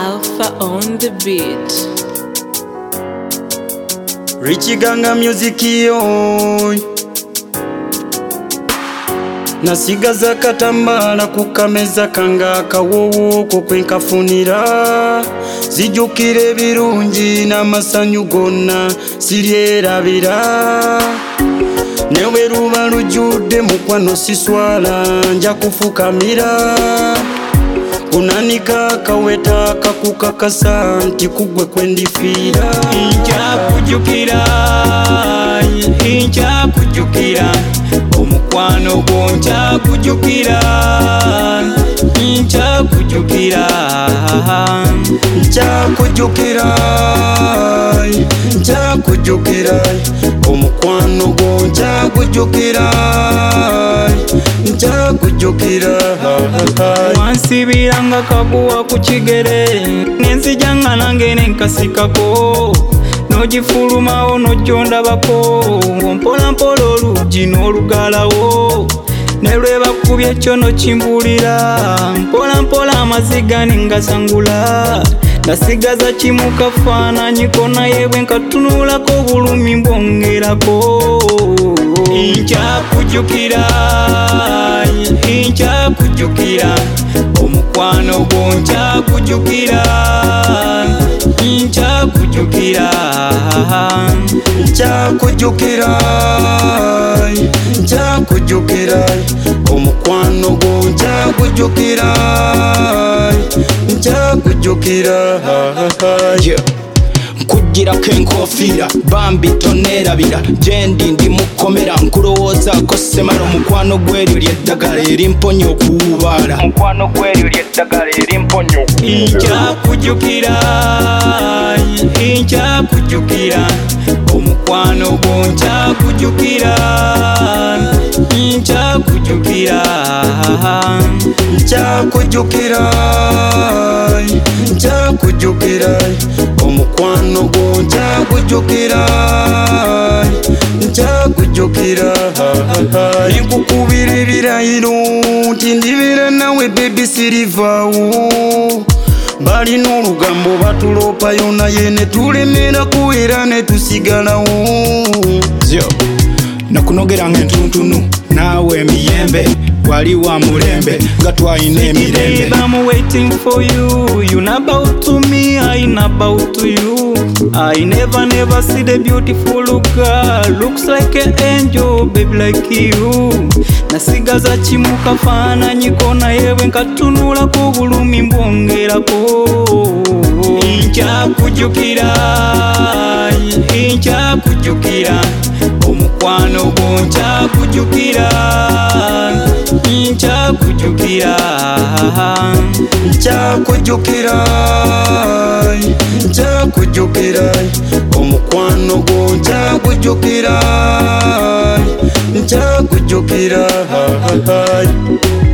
Alpha on the beat. Richie Ganga music yo nasigaza katambala kukameza kanga kawowo kokwenkafunira zijukire birungi n'amasanyu gonna siryerabira newe ruba lujudde mukwano siswala nja kufukamira kunanika kaweta kakukakasa nti kugwe kwendifiira inja kujukira omukwano gwo nja kujukira omukwano gwo nja kujukira wansibiranga kaguwa ku kigere nenzijanga nange nenkasikako nogifulumawo nojondabako mpolampola olugi n'olugalawo nelwebakubye kyo nokimbulira mpolampola amaziga ningasangula nasigaza kimu kafaananyi kona yewe nkatunulako bulumi mbongerako inja kujukira omukwano gwo nja kujukira omukwano gwo nja kujukira nkugirako enkofiira bambi toneerabira gyendi ndi mukomera nkulowoozaako semala omukwano gw'eryo lyeddagala erimponya okuwubaala inja kujukira omukwano gwo nja kujukira omukwano gwo nja kujukira nkukubira ebirayiro nti ndibira nawe bebi sirivaawo balina olugambo batulopayo naye netulemeraku era netusigalawo nakunogeranga entuntunu naawe emiyembe wali wa mulembe nga twalina emirembe I'm waiting for you, you not about to me, I not about to you. I never see the beautiful girl, looks like an angel, baby like you. Nasigaza kimu kafaananyi kona yewe nkatunulako bulumi mbongerako inja kujukira omukwano gwo nja kujukira omukwano gwo nja kujukira